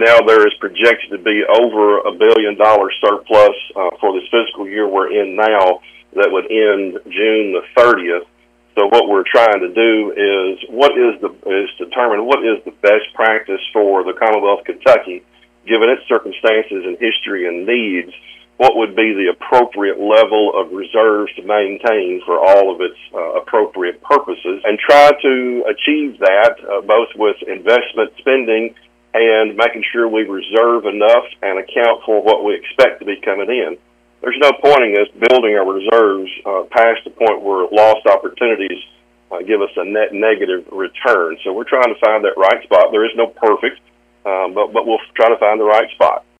now there is projected to be over $1 billion surplus for this fiscal year we're in now that would end June the 30th. So what we're trying to do is determine what is the best practice for the Commonwealth of Kentucky, given its circumstances and history and needs. What would be the appropriate level of reserves to maintain for all of its appropriate purposes, and try to achieve that both with investment spending and making sure we reserve enough and account for what we expect to be coming in. There's no point in us building our reserves past the point where lost opportunities give us a net negative return. So we're trying to find that right spot. There is no perfect, but we'll try to find the right spot.